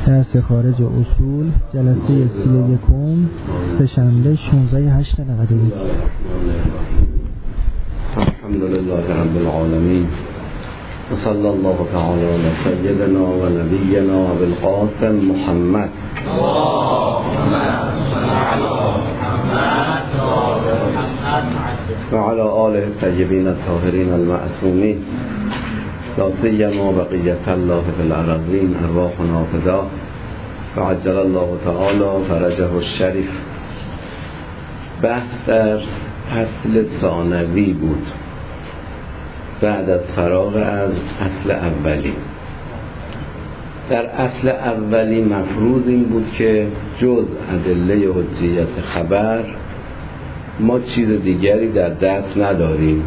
درس خارج اصول جلسه 31 سه‌شنبه 16/8/91. الحمد لله رب العالمین و صلی الله تعالی علی سیدنا و نبینا و بالقاسم محمد و علی آله الطیبین الطاهرین المعصومین لا سیما بقیة الله فی الارضین ارواحنا فدا و عجل الله تعالی فرجه الشریف. بحث در اصل ثانوی بود بعد از فراغ از اصل اولی. در اصل اولی مفروض این بود که جز ادله حجیت خبر ما چیز دیگری در دست نداریم.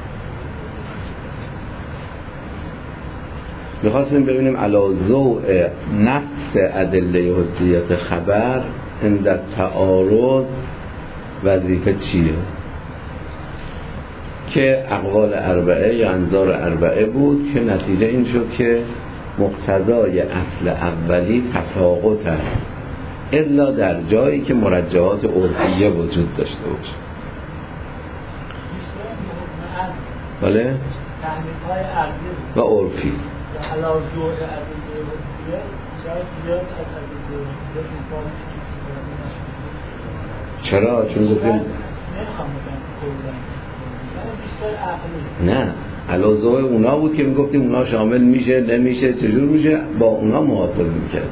میخواستیم ببینیم علی ضوء نفس ادله حجیت خبر عند تعارض وظیفه چیه، که اقوال اربعه یا انظار اربعه بود که نتیجه این شد که مقتضای اصل اولی تساقط است الا در جایی که مرجحات عرفیه وجود داشته باشه. بله؟ و عرفی چرا؟ چون گفتیم نه علاوه اونا بود که میگفتیم اونا شامل میشه نمیشه چجور میشه، با اونا محاسبه میکرد.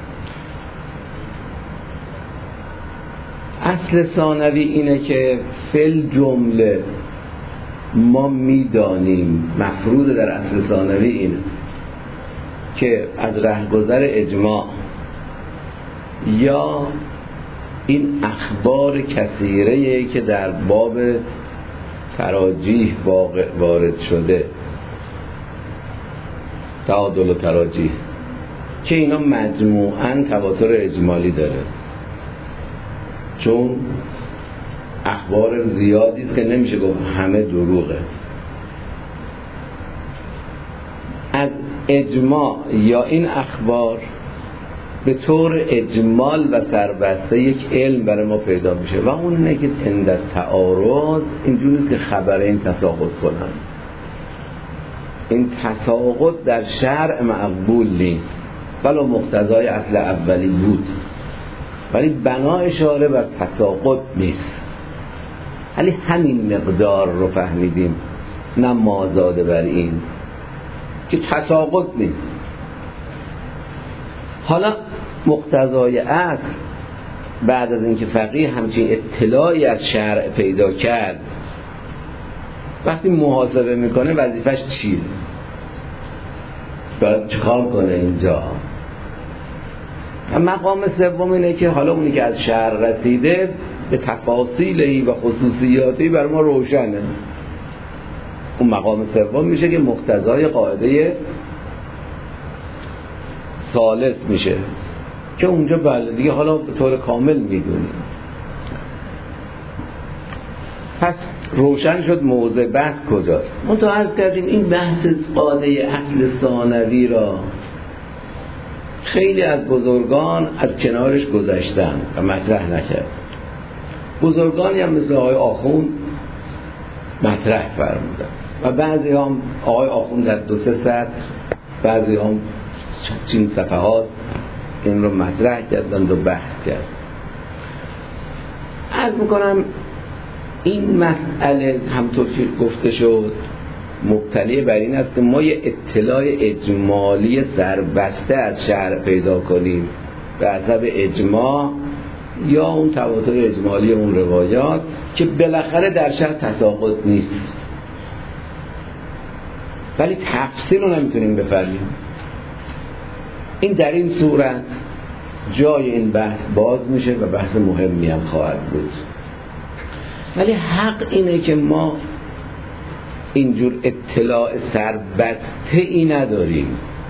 اصل ثانوی اینه که فل جمله ما میدانیم مفروض در اصل ثانوی اینه که از رهگذر اجماع یا این اخبار کثیره که در باب تراجیح وارد شده، تعادل و تراجیح، که اینا مجموعاً تواتر اجمالی داره، چون اخبار زیادی است که نمیشه گفت همه دروغه. از اجماع یا این اخبار به طور اجمال و سربسته یک علم برای ما پیدا میشه و اون اینه که عند تعارض اینجوری نیست که خبر این تساقط کنن. این تساقط در شرع مقبول نیست، ولو مقتضای اصل اولی بود، ولی بنا اشاره بر تساقط نیست. ولی همین مقدار رو فهمیدیم، نه مازاده بر این که تساقط نیست. حالا مقتضای اصل بعد از اینکه فقیه همچین اطلاعی از شرع پیدا کرد، وقتی محاسبه میکنه وظیفش چیه؟ باید چیکار کنه اینجا؟ مقام سوم اینه که حالا اونی که از شرع رسیده به تفاصیلی و خصوصیاتی بر ما روشنه. اون مقام سوم میشه که مقتضای قاعده ثالث میشه که اونجا بله دیگه حالا به طور کامل میدونیم. پس روشن شد موضع بحث کجاست. منتها عرض کردیم این بحث قاعده اصل ثانوی را خیلی از بزرگان از کنارش گذشتن و مطرح نکرد. بزرگانی هم مثل آقای آخوند مطرح فرمودن و بعضی هم آقای آخوند در 2-3 سطر، بعضی هم چند صفحات این رو مطرح کردند و بحث کرد. عرض میکنم این مسئله همطور که گفته شد مبتنی بر این است که ما یه اطلاع اجمالی سربسته از شرع پیدا کنیم به حسب اجماع یا اون تواتر اجمالی اون روایات که بالاخره در شرع تساقط نیست، ولی تفصیل رو نمیتونیم بفهمیم. این در این صورت جای این بحث باز میشه و بحث مهمی هم خواهد بود. ولی حق اینه که ما اینجور اطلاع سربسته ای نداریم،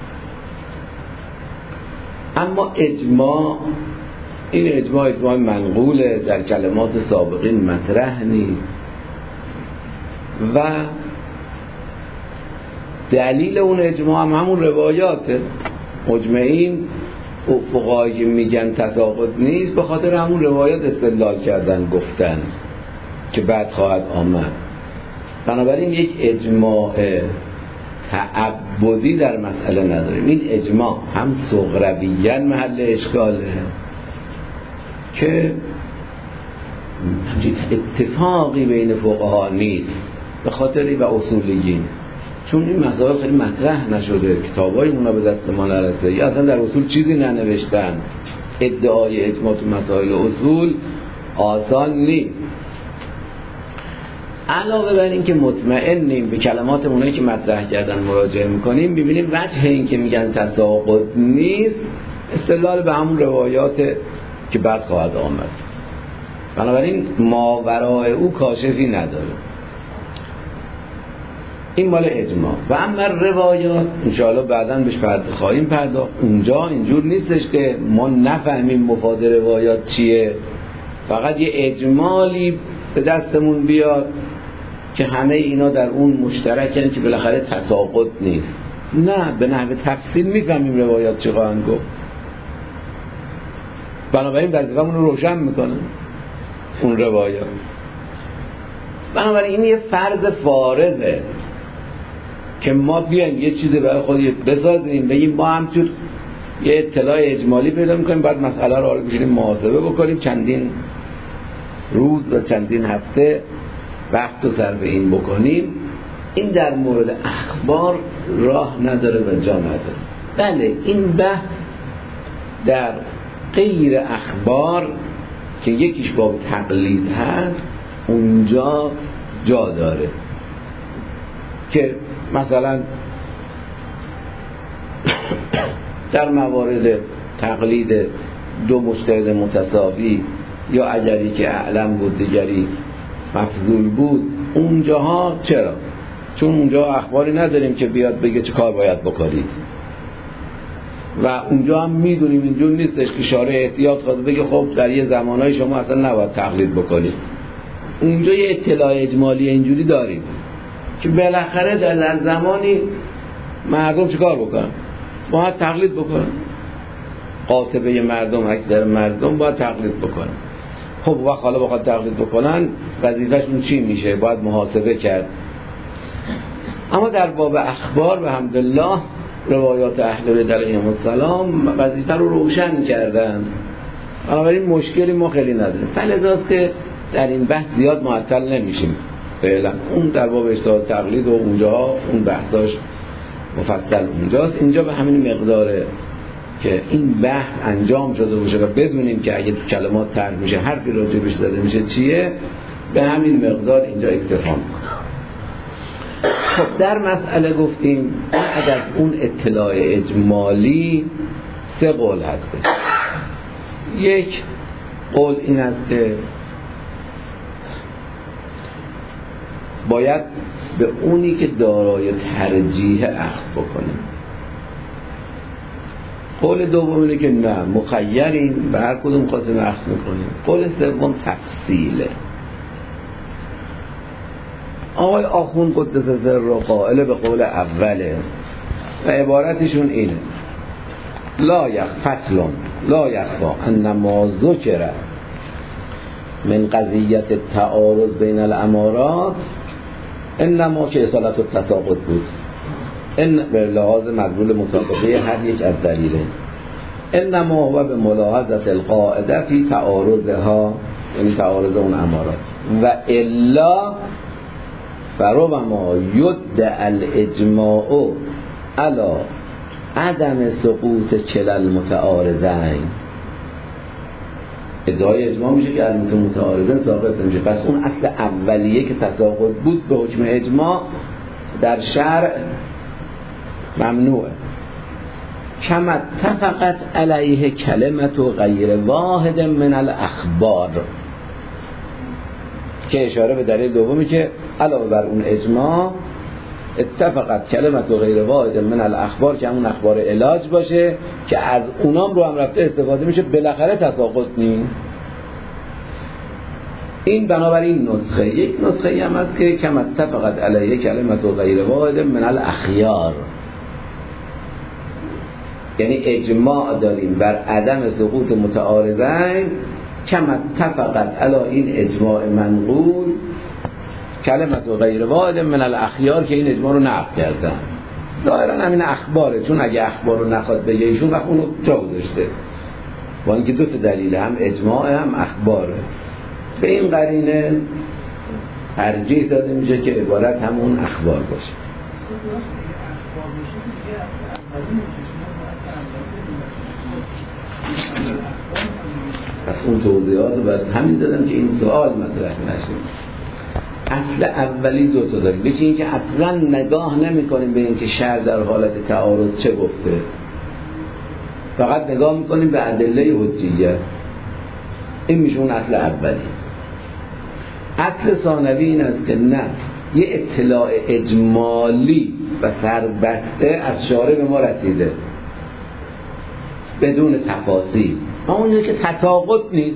اما اجماع، این اجماع منقوله، در کلمات سابقین مطرح نیست و دلیل اون اجماع هم همون روایاته. مجمعین فقهایی که میگن تساقط نیست به خاطر همون روایات استدلال کردن گفتن که بعد خواهد آمد. بنابراین یک اجماع تعبدی در مسئله نداریم. این اجماع هم صغرویاً محل اشکاله که همچین اتفاقی بین فقها نیست به خاطری و اصولیین، چون این مسائل خیلی مطرح نشده، کتابای اونا به دست ما نرسیده یا اصلا در اصول چیزی ننوشتن. ادعای اجماع تو مسائل اصول آسان نیست. علاوه بر این که مطمئنیم به کلمات اونایی که مطرح کردن مراجعه میکنیم، ببینیم وجه این که میگن تساقط نیست استدلال به همون روایات که بعد خواهد آمد. بنابراین ماورای او کاشفی نداره. این مال اجماع. و اما روایات انشاءالله بعداً بهش خواهیم پرداخت. اونجا اینجور نیستش که ما نفهمیم مفاد روایات چیه، فقط یه اجمالی به دستمون بیاد که همه اینا در اون مشترکن که بالاخره تساقط نیست. نه، به نحو تفصیل میفهمیم روایات چی خواهند گفت. بنابراین وظیفه‌مون رو روشن میکنن اون روایات. بنابراین این یه فرض فارضه که ما بیایم یه چیزی برای خود بسازیم، بگیم ما همچون یه اطلاع اجمالی پیدا میکنیم، بعد مسئله رو بشینیم محاسبه بکنیم، چندین روز و چندین هفته وقت رو صرف این بکنیم. این در مورد اخبار راه نداره و جا نداره. بله، این بحث در غیر اخبار که یکیش باب تقلید هست اونجا جا داره که مثلا در موارد تقلید دو مجتهد متساوی یا اجری که اعلم بود دیگری مفضول بود، اونجاها چرا؟ چون اونجا اخباری نداریم که بیاد بگه چه کار باید بکنید و اونجا هم میدونیم اینجور نیستش که شارع احتیاط خواهد بگه خب در یه زمانهای شما اصلا نباید تقلید بکنید. اونجا یه اطلاع اجمالی اینجوری داریم که بالاخره در زمانی مردم چه کار بکنن؟ باید تقلید بکنن. قاطبه مردم، اکثر مردم باید تقلید بکنن. خب وقت حالا بخواد تقلید بکنن وظیفه‌شون چی میشه؟ باید محاسبه کرد. اما در باب اخبار به حمدالله روایات اهل بیت علیهم السلام وظیفه رو روشن کردن. بنابراین مشکلی ما خیلی نداریم. فلذاست که در این بحث زیاد معطل نمیشیم فعلا. اون در باب اجتهاد تقلید و اونجا اون بحثاش مفصل اونجاست. اینجا به همین مقداره که این بحث انجام شده باشه و بدونیم که اگه تو کلمات طرح میشه حرفی راجبش زده میشه چیه، به همین مقدار اینجا اکتفا میکنه. خب در مسئله گفتیم اگر اون اطلاع اجمالی سه قول هسته. یک قول این است که باید به اونی که دارای ترجیح اخذ بکنیم. قول دوم اینه که نه، مخیریم، به هر کدوم خواستیم اخذ میکنیم. قول سوم تفصیله. آقای آخوند قدس سر رو قائل به قول اوله و عبارتشون اینه: لا یخفا ان ما ذکر من قضیت التعارض بین الامارات انما که اصالت التساقط بود، این به لحاظ مدلول مطابقه هر یک از دلیله، انما هو به ملاحظت القاعده فی تعارضها، یعنی تعارض اون امارات، و الا فربما یدعی الاجماع علی عدم سقوط کلا المتعارضین. ادعای اجماع میشه که متعارضین ساقط نمیشه. پس اون اصل اولیه که تساقط بود به حکم اجماع در شرع ممنوعه. کما اتفقت علیه کلمت و غیر واحد من الاخبار، که اشاره به دلیل دومی که علاوه بر اون اجماع اتفقت کلمت و غیر واحد من الاخبار، که همون اخبار علاج باشه که از اونام رو هم رفته استفاده میشه، بالاخره تساقط نیست. این بنابراین نسخه. یک نسخه هم هست که کما اتفقت علیه کلمت و غیر واحد من الاخیار، یعنی اجماع داریم بر عدم سقوط متعارضین، کما اتفقت علی این اجماع منقول کلمت و غیر واحد من الاخیار که این اجماع رو نقل کردن. ظاهرا همین اخباره، چون اگه اخبار رو نخواد بگه ایشون وقت اونو جا گذاشته، با اینکه دو تا دلیله، هم اجماع هم اخباره. به این قرینه ترجیح داده میشه که عبارت همون اخبار باشه. پس اون توضیحات رو برای همین دادم که این سوال مطرح نشه. اصل اولی دو تا داریم. یکی این که اصلا نگاه نمی کنیم به این که شرع در حالت تعارض چه گفته، فقط نگاه میکنیم به ادله حجیه. این میشه اون اصل اولی. اصل ثانوی این است که نه، یه اطلاع اجمالی و سربسته از شارع به ما رسیده بدون تفاصیل، اما اونه که تساقط نیست.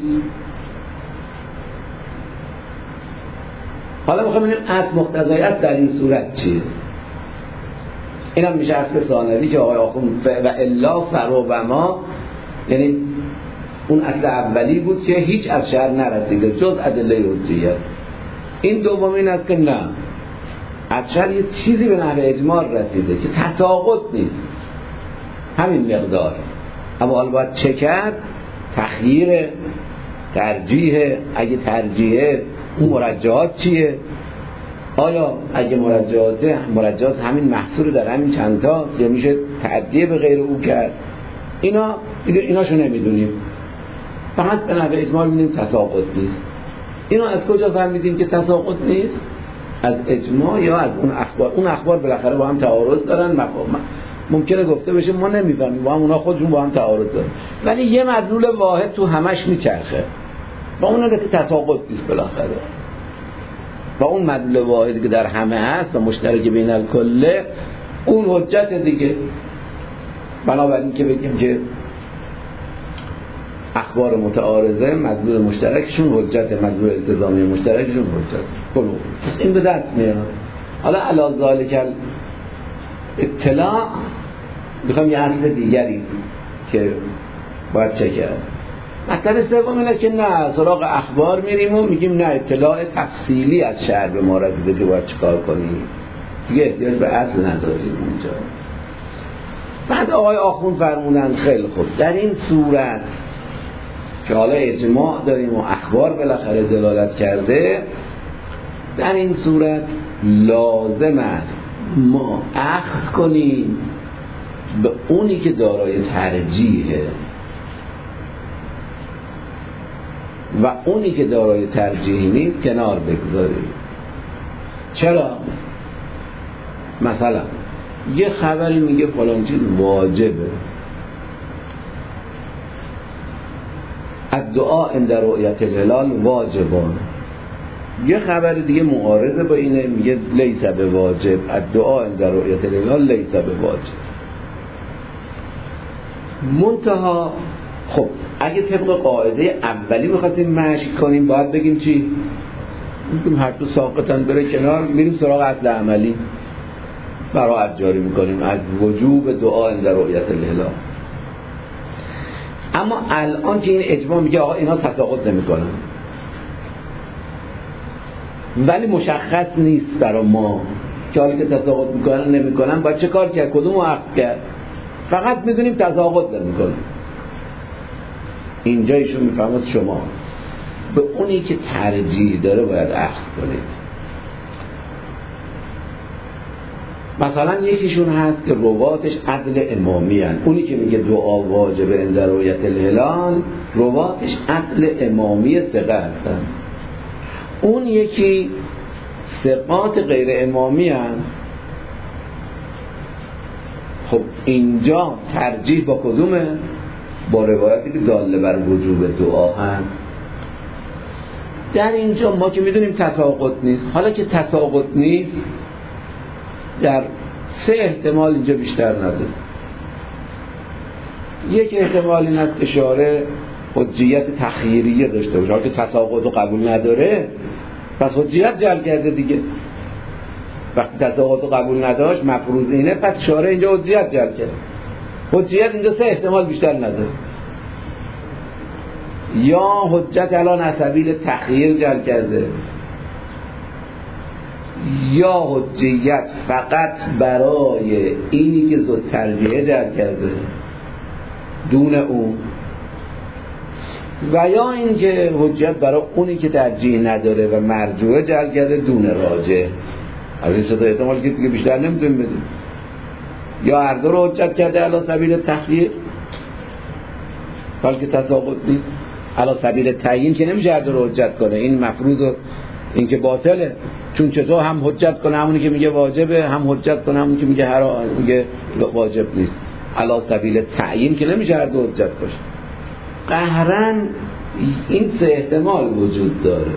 حالا میخوام ببینیم اصل مقتضیات در این صورت چیه. این هم میشه اصل ثانوی که آقای آخوند و الا فربما، یعنی اون اصل اولی بود که هیچ از شرع نرسیده جز ادله حجیه. این دوم این است که نه، از شرع یه چیزی به نحو اجمال رسیده که تساقط نیست، همین مقدار. اما حالا باید چه کرد؟ تخییر، ترجیح. اگه ترجیحه اون مرجحات چیه؟ آیا اگه مرجحات همین محصور در همین چند تاست یا میشه تعدیه به غیر او کرد؟ اینا دیگه ایناشو نمیدونیم، فقط به نحو اجمال میدونیم تساقط نیست. اینا از کجا فهمیدیم که تساقط نیست؟ از اجماع یا از اون اخبار. اون اخبار بالاخره با هم تعارض دارن، ممکنه گفته بشه ما نمیفهمیم، با هم اونا خودشون با هم تعارض دارن، ولی یه مدلول واحد تو همش میچرخه، با اون که تساقط نیست بالاخره. با اون مدلول واحدی که در همه هست و مشترک بین الکله، اون حجت دیگه. بنابراین که بگیم که اخبار متعارضه مدلول مشترکشون حجت، مدلول التزامی مشترکشون حجت. کلو این به دست میاد. حالا علی ذالک اطلاع میخوام یه اصل دیگری که باید چه کرد. مطلب سوم اینه که نه، سراغ اخبار میریم و میگیم نه، اطلاع تفصیلی از شرع به ما رسیده که باید چیکار کنیم، دیگه احتیاج به اصل نداریم اونجا. بعد آقای آخوند فرمودن خیلی خوب، در این صورت که حالا اجماع داریم و اخبار بالاخره دلالت کرده، در این صورت لازم است ما اخذ کنیم به اونی که دارای ترجیحه و اونی که دارای ترجیح نیست کنار بگذاریم. چرا؟ مثلا یه خبری میگه فلان چیز واجبه، الدعاء عند رؤیت الهلال واجبان. یه خبر دیگه معارضه با اینه، میگه لیس به واجب، الدعاء عند رؤیت الهلال لیس به واجب. منتها خب اگه طبق قاعده اولی میخواستیم مشی کنیم، باید بگیم چی؟ میگیم هر دو ساقطن بره کنار، میریم سراغ اصل عملی، براءت جاری میکنیم از وجوب دعا عند رؤیت الهلال. اما الان که این اجماع میگه آقا اینا تساقط نمیکنن، ولی مشخص نیست برای ما که حالی که تساقط میکنن نمیکنن باید چه کار کرد، کدوم رو عقد کرد. فقط میدونیم تساقط نمیکنن. اینجا ایشون میفهمد شما به اونی که ترجیح داره باید اخذ کنید. مثلا یکیشون هست که رواتش عدل امامی هست، اونی که میگه دعا واجبه عند رؤیت الهلال رواتش عدل امامی ثقه هستن. اون یکی ثقات غیر امامی هست. خب اینجا ترجیح با کدومه؟ با روایتی که داله بر وجوب دعا هست. در اینجا ما که میدونیم تساقط نیست، حالا که تساقط نیست در سه احتمال اینجا بیشتر نداره. یک احتمال این است اشاره حجیت تخییریه داشته باشه، حالا که تساقط رو قبول نداره پس حجیت جلب کرده دیگه. وقتی تساقط رو قبول نداشت مفروض اینه، پس اشاره اینجا حجیت جلب کرد. حجیت اینجا سه احتمال بیشتر نداره. یا حجت الان از سبیل تخییر جلب کرده، یا حجیت فقط برای اینی که زود ترجیحه جلب کرده دون اون، و یا اینکه حجت برای اونی که ترجیح نداره و مرجوعه جلب کرده دون راجح. از این سه احتمال که دیگه بیشتر نمیتونیم بدیم. یا هر دو رو حجت کرده علی سبیل تخییر حال که تساقط نیست، علی سبیل تعیین که نمیشه هر دو رو حجت کنه، این مفروض و این که باطله. چون چطور هم حجت کنه همونی که میگه واجبه، هم حجت کنه همونی که میگه واجب نیست. علی سبیل تعیین که نمیشه هر دو حجت باشه. قهراً این سه احتمال وجود داره.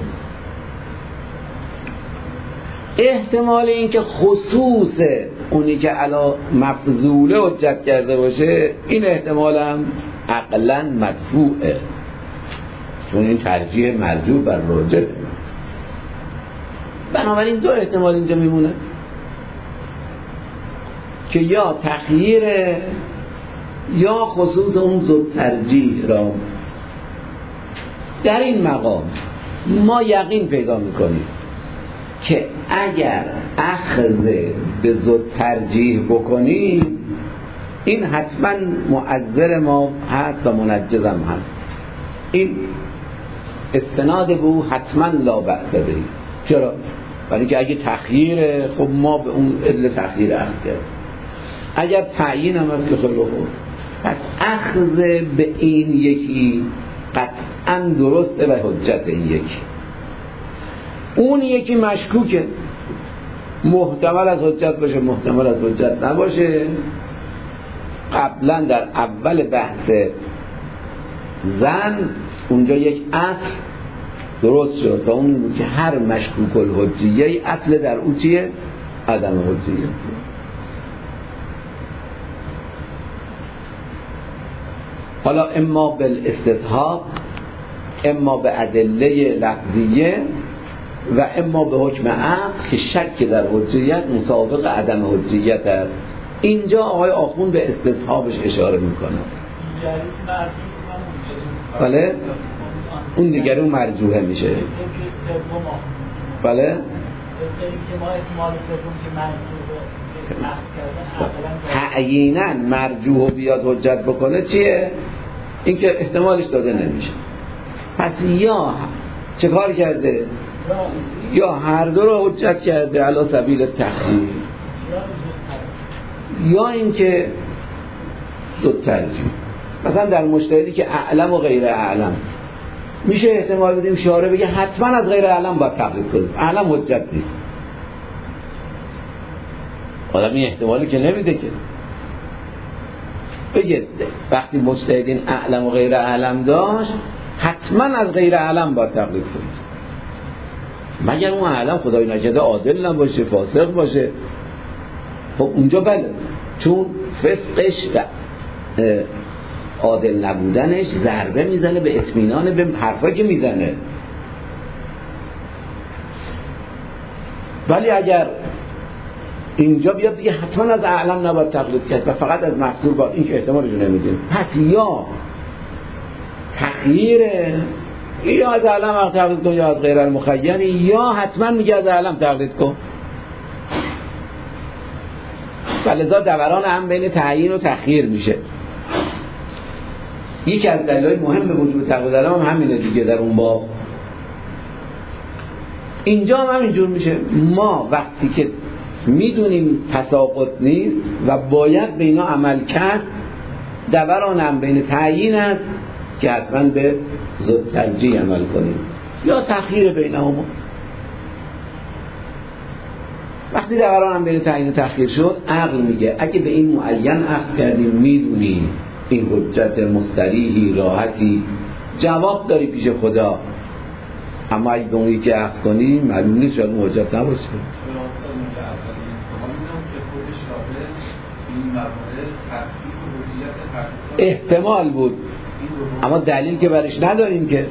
احتمال این که خصوص اونی که علا مفضوله حجت کرده باشه، این احتمال هم عقلاً مدفوعه، چون این ترجیح مرجوع بر راجح. بنابراین دو احتمال اینجا میمونه که یا تخییر یا خصوص اون زود ترجیح را. در این مقام ما یقین پیدا میکنیم که اگر اخذ به زود ترجیح بکنیم این حتما مؤثر ما هست و منجز هم هست. این استناد به او حتما لا بأس به. چرا؟ برای که اگه تخییره خب ما به اون ادل تخییر اخذ کردیم، اگر تعیین هم هست که خیلی خوب. پس اخذ به این یکی قطعا درسته و حجت این یکی. اون یکی مشکوکه، محتمل از حجت باشه محتمل از حجت نباشه. قبلا در اول بحث زن اونجا یک اصل درست شد و اون بود که هر مشکوک الحجیه اصل در او چیه؟ عدم حجیه. حالا اما بالاستصحاب، اما به ادله لفظیه و اما به حکم عقل که شک در حجیت مسابق عدم حجیت است. اینجا آقای آخوند به استصحابش اشاره میکنه. بله؟ اون دیگر اون مرجوحه میشه. بله؟ تعییناً مرجوح بیاد حجت بکنه چیه؟ این که احتمالش داده نمیشه. پس یا چه کار کرده؟ یا هر دو رو حجت کرده علی سبیل تخییر، یا اینکه زود ترجیح. مثلا در مجتهدی که اعلم و غیر اعلم میشه احتمال بدیم شارع بگه حتما از غیر اعلم باید تقلید کنیم، اعلم حجت نیست. آدم این احتمالی که نمیده که بگه وقتی مجتهدین اعلم و غیر اعلم داشت حتما از غیر اعلم باید تقلید کنیم، مگر اون اعلم خدای نکرده عادل نباشه فاسق باشه. خب اونجا بله، چون فسقش و عادل نبودنش ضربه میزنه به اطمینان به حرفایی که میزنه. ولی اگر اینجا بیاد دیگه حتما از اعلم نباید تقلید کرد و فقط از محصول با این که احتمالشو نمیدیم، پس یا تخییره، یا از اعلم تقلید کن یا از غیر المخیر، یا حتما میگه از اعلم تقلید کن. فلذا دوران هم بین تعیین و تخییر میشه. یکی از دلایل مهم به وجود تقلید علم هم همینه دیگه. در اون باب اینجا هم همینجور میشه. ما وقتی که میدونیم تساقط نیست و باید به اینا عمل کرد، دوران هم بین تعیین است که حتما به زود ترجیح عمل کنیم یا تخییر بینهما. وقتی دوران هم بین تعیین و تخییر شد، عقل میگه اگه به این معین اخذ کردیم میدونیم این حجت مستریحی راحتی جواب داری پیش خدا، اما اگه به اونی که اخذ کنیم معلوم نیست شاید اون حجت نباشه. احتمال بود اما دلیل که برش نداریم که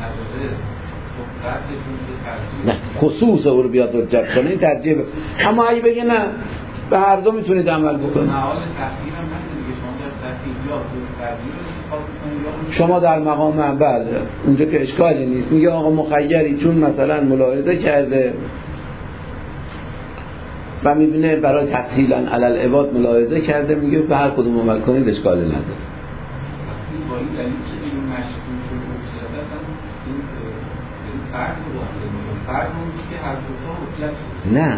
نه خصوص او رو بیاد حجت کنه این ترجیح. اما اگه بگه نه به هر دو میتونید عمل بکنید. شما در مقام اول اونجا که اشکالی نیست، میگه آقا مخیری چون مثلا ملاحظه کرده و میبینه برای تسهیلا علی العباد ملاحظه کرده، میگه به هر کدوم عمل کنید اشکالی نداره. نه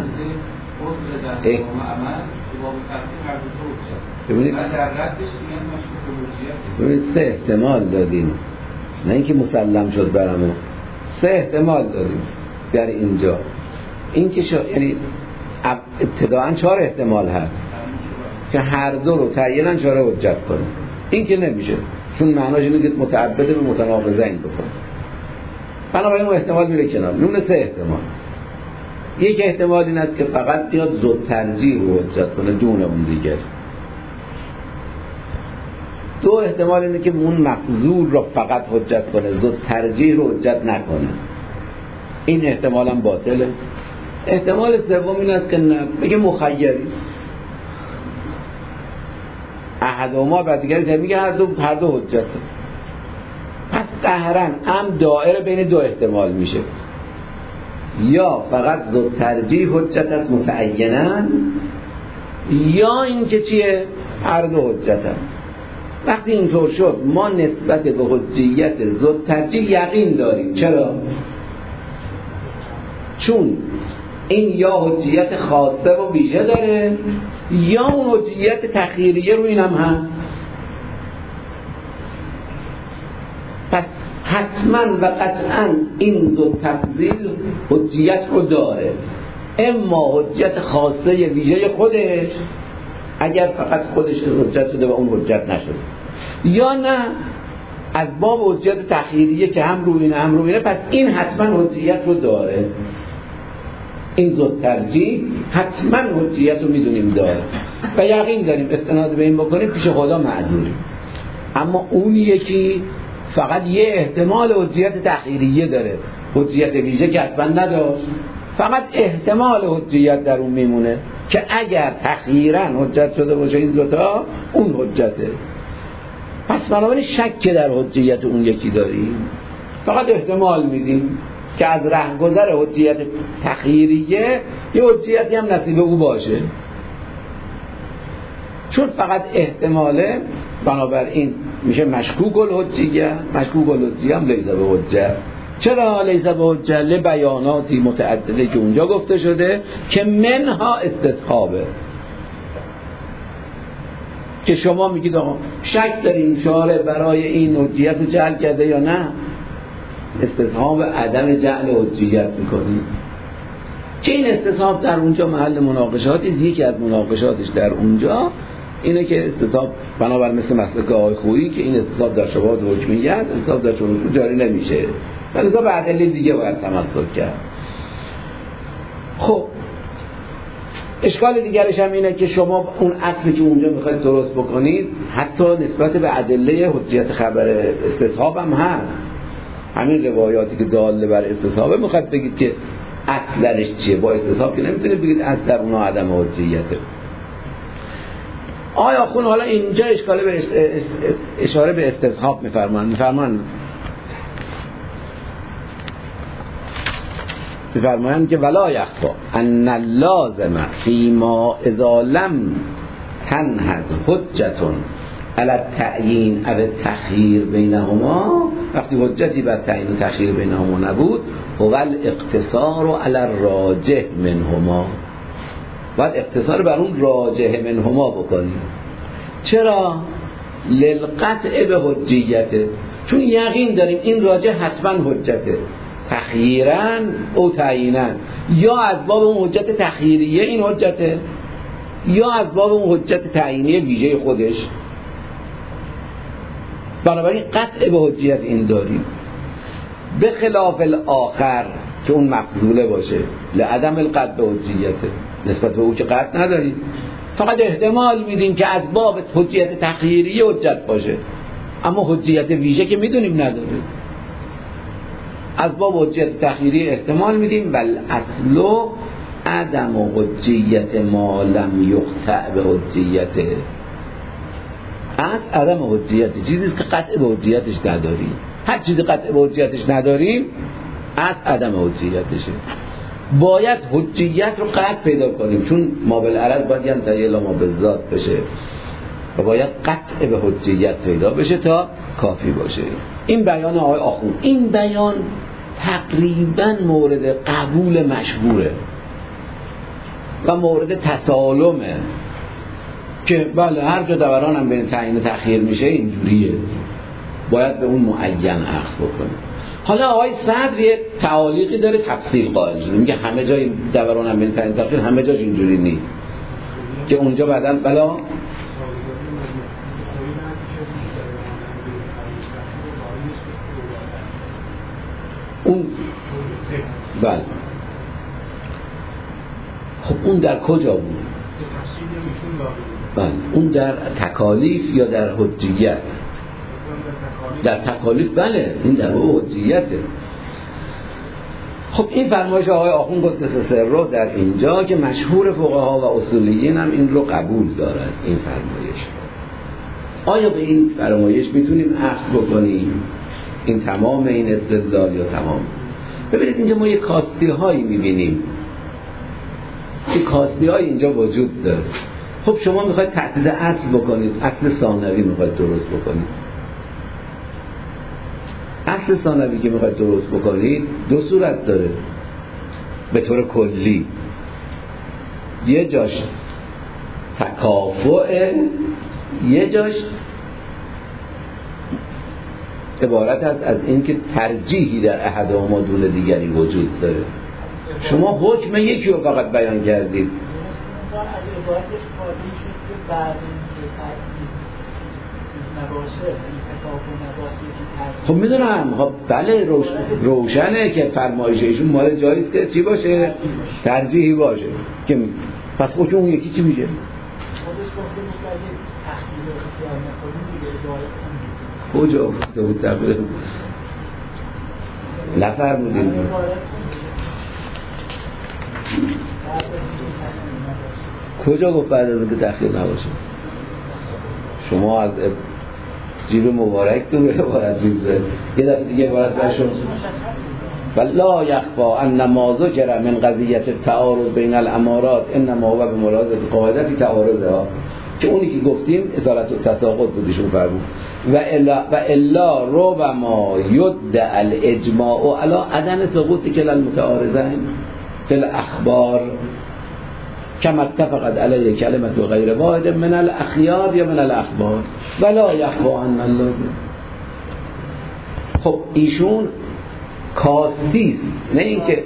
ببینید سه احتمال دادیم، نه اینکه مسلم شد برامون، سه احتمال دادیم در اینجا. این که یعنی ابتداعا 4 احتمال هست که هر دو رو تعیینا چاره حجت کنه. این که نمیشه، چون معناش اینه که متعبد به متناقضین بکنه. بنابراین اون احتمال میره کنار. نون 3 احتمال. یک احتمال این است که فقط بیاد زود ترجیح رو حجت کنه دون اون دیگر. 2 احتمال اینه که اون مفضول رو فقط حجت کنه، زود ترجیح رو حجت نکنه. این احتمال هم باطله. احتمال سوم این است که بگه مخیری احدهما بعد دیگری میگه هر دو حجته. پس قهرن هم دائره بین 2 احتمال میشه، یا فقط زود ترجیح حجت است متعیناً، یا اینکه چیه هر دو حجت است. وقتی اینطور شد ما نسبت به حجیت زود ترجیح یقین داریم. چرا؟ چون این یا حجیت خاصه و ویژه داره، یا اون حجیت تخییریه رو این هم هست. پس حتما و قطعا این زود تفضیل حجیت رو داره، اما حجیت خاصه ویژه خودش اگر فقط خودش حجت شده و اون حجت نشده، یا نه از باب حجیت تخییریه که هم رو اینه هم رو اینه، پس این حتما حجیت رو داره. این زود ترجیح حتما حجیت رو میدونیم داره و یقین داریم استناد به این بکنیم پیش خدا معذوریم. اما اون یکی فقط یه احتمال حجیت تخییریه داره، حجیت ویژه که حتما نداشت، فقط احتمال حجیت در اون میمونه که اگر تخییراً حجت شده باشه این دوتا اون حجته. پس بنابراین شک در حجیت اون یکی داریم، فقط احتمال میدیم که از رهگذر حجیت تخییریه یه حجیتی هم نصیب او باشه. چون فقط احتماله بنابراین میشه مشکوک الحجیه. مشکوک الحجیه هم لیس به حجه. چرا لیس به حجه؟ لبیاناتی متعدده که اونجا گفته شده که منها استصحابه، که شما میگید آقا شک داریم شارع برای این حجیت رو جعل کرده یا نه، استصحاب عدم جعل حجیت میکنید. که این استصحاب در اونجا محل مناقشاتی، یکی از مناقشاتش در اونجا اینه که استصحاب بنابر مثل مسلک آقای خویی که این استصحاب در شبهات حکمیه است، استصحاب در شبهات جاری نمیشه، ولی به ادله دیگه باید تمسک کرد. خب اشکال دیگرش هم اینه که شما اون اصلی که اونجا میخواید درست بکنید حتی نسبت به ادله حجیت خبر استصحاب هم هست. همین روایاتی که داله بر استصحابه میخواید بگید که اصلش چیه، با استصحاب که نمیتونید بگید اصل در اونها عدم حجیته. آیا خون حالا اینجا اشاره به استصحاب میفرمایند که ولا یخفا ان اللازم فیما اذا لم تنهض حجتون علی التعیین او التخییر بینهما، وقتی حجتی بر تعیین و تخییر بینهما نبود، هو الاقتصار علی الراجح منهما، باید اقتصار بر اون راجح منهما بکنیم. چرا؟ للقطع به حجیته، چون یقین داریم این راجح حتما حجته، تخییراً او تعییناً، یا از باب اون حجت تخییریه این حجته، یا از باب اون حجت تعیینی ویژه خودش. بنابراین قطع به حجیت این داریم، به خلاف الاخر که اون مفضوله باشه، لعدم القطع به حجیته، نسبت به او که قطع نداریم، فقط احتمال میدیم که از باب حجیت تخییری حجت باشه، اما حجیت ویژه که میدونیم نداره. از باب حجیت تخییری احتمال میدیم، ولی اصل عدم حجیت ما لم یقطع به حجیته. از عدم حجیت چیزیست که قطع به حجیتش نداریم. هر چیزی قطع به حجیتش نداریم از عدم حجیتشه. باید حجیت رو قطع پیدا کنیم، چون ما بالعرض باید ینتهی الی ما بالذات بشه و باید قطع به حجیت پیدا بشه تا کافی باشه. این بیان آقای آخوند، این بیان تقریبا مورد قبول مشهوره و مورد تسالمه که بله هر جا دوران هم بین تعیین تأخیر میشه اینجوریه، باید به اون معین اخذ بکنیم. حالا آقای صدر یه تعالیقی داره تفصیل قائل شده، میگه همه جای دوران هم بین تعیین تأخیر همه جاش اینجوری نیست، که اونجا بعداً بلا اون بله. خب اون در کجا بود؟ بله اون در تکالیف یا در حجیت؟ در تکالیف بله، این در حجیته. خب این فرمایش آقای آخوند قدس سره در اینجا که مشهور فقها و اصولیین هم این رو قبول دارن این فرمایش. آیا به این فرمایش میتونیم اخذ بکنیم؟ این تمام این استدلال یا تمام؟ ببینید اینجا ما یه کاستی هایی میبینیم، این کاستی های اینجا وجود داره. خب شما میخواید تحدید اصل بکنید، اصل ثانوی میخواید درست بکنید. اصل ثانوی که میخواید درست بکنید دو صورت داره به طور کلی. یه جاش تکافؤه، یه جاش عبارت است از اینکه ترجیحی در احدهما دون دیگری وجود داره. شما حکم یکی رو فقط بیان کردید. خب میدونم، خب بله روشنه که فرمایش ایشون مال جاییست که چی باشه؟ ترجیحی باشه. که پس حکم اون یکی چی میشه؟ کجا گفته بود تغییر؟ نفرمودیم. کجا گفت بعد از اینکه تأخیر نباشه؟ شما از جیب مبارک تو عبارت می‌ذارید، یه دفعه دیگه عبارت برشون ولا یخفا ان ما ذکر من قضیه التعارض بین الامارات انما هو بملاحظه قاعده تعارضها، که اونی که گفتیم ازالت التساقط بودیشون فرمود و الا ربما یدعی الاجماع علی عدم سقوط کلا المتعارضین فی الاخبار کما اتفقت علیه کلمه غیر واحد من الاخیار یا من الاخبار ولا یخفا عن اللازم. خب ایشون کاستیست، نه اینکه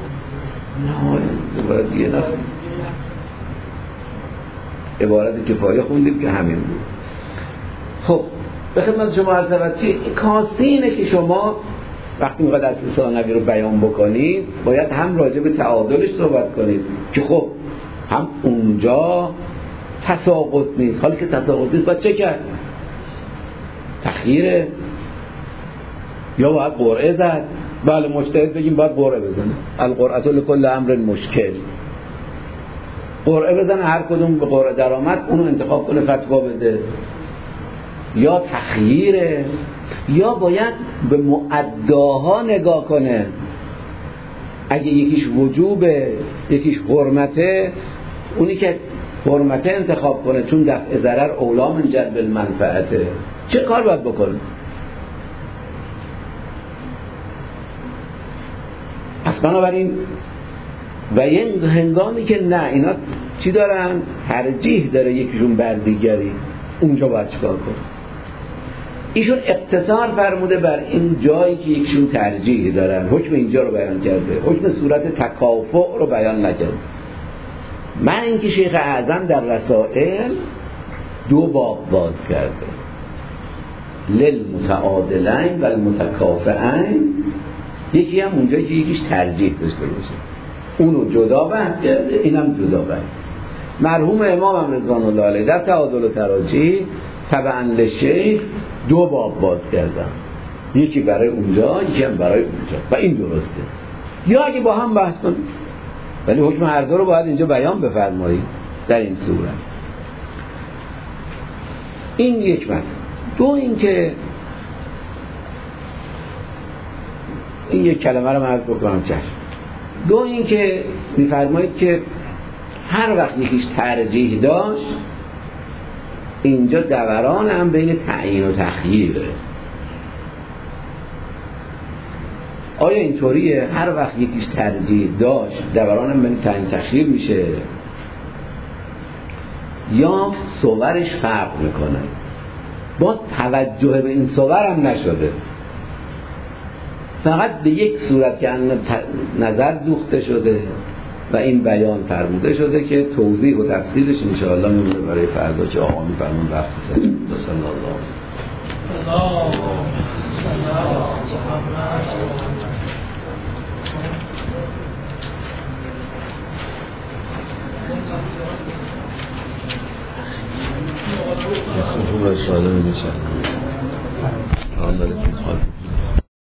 عبارت کفایه خوندیم که همین بود. خب به خدمت شما عرض شود که کاستی اینه که شما وقتی میخواید اصل ثانوی رو بیان بکنید باید هم راجع به تعادلش صحبت کنید که خب هم اونجا تساقط نیست. حالی که تساقط نیست باید چه کرد؟ تخییره یا باید قرعه زد؟ بله مجتهد بگیم باید قرعه بزنه، القرعه لکل امر مشکل، قرعه بزنه، هر کدوم به قرعه در آمد اونو انتخاب کنه فتوا بده. یا تخییره یا باید به معداها نگاه کنه، اگه یکیش وجوبه یکیش حرمته، اونی که حرمته انتخاب کنه چون دفع ضرر اولا من جلب المنفعته. چه کار باید بکنه؟ پس بنابراین و این هنگامی که نه اینا چی دارن؟ ترجیح داره یکیشون بر دیگری، اونجا باید چیکار کنه؟ ایشون اقتصار فرموده بر این جایی که یکیشون ترجیح دارن، حکم اینجا رو بیان کرده، حکم صورت تکافؤ رو بیان نکرده. من اینکه شیخ اعظم در رسائل دو باب باز کرده، للمتعادلین و المتکافئین، یکی هم اونجایی که یکیش ترجیح داشته باشه اونو جدا بحث کرده، اینم جدا بحث. مرحوم امام هم رضوان الله علیه در تعادل و تراجیح تبعاً للشیخ دو باب باز کردن، یکی برای اونجا، یکی هم برای اونجا و این درسته. یا اگه با هم بحث کنیم، ولی حکم هر دو رو باید اینجا بیان بفرمایید در این صورت. این یک مطلب. دو اینکه این یک کلمه رو من عرض بکنم چشم. دو اینکه میفرمایید که هر وقت یکیش ترجیح داشت، اینجا دوران هم بین تعیین و تخییره. آیا اینطوریه؟ هر وقت یکیش ترجیح داشت دوران هم بین تعیین و تخییر میشه، یا صورش فرق میکنه؟ با توجه به این صور هم نشده، فقط به یک صورت که نظر دوخته شده و این بیان فرموده شده که توضیح و تفصیلش انشاءالله میمونه برای فردا که آقا میفرمون وقت سر. بسم الله. خوب از سواله میگه چند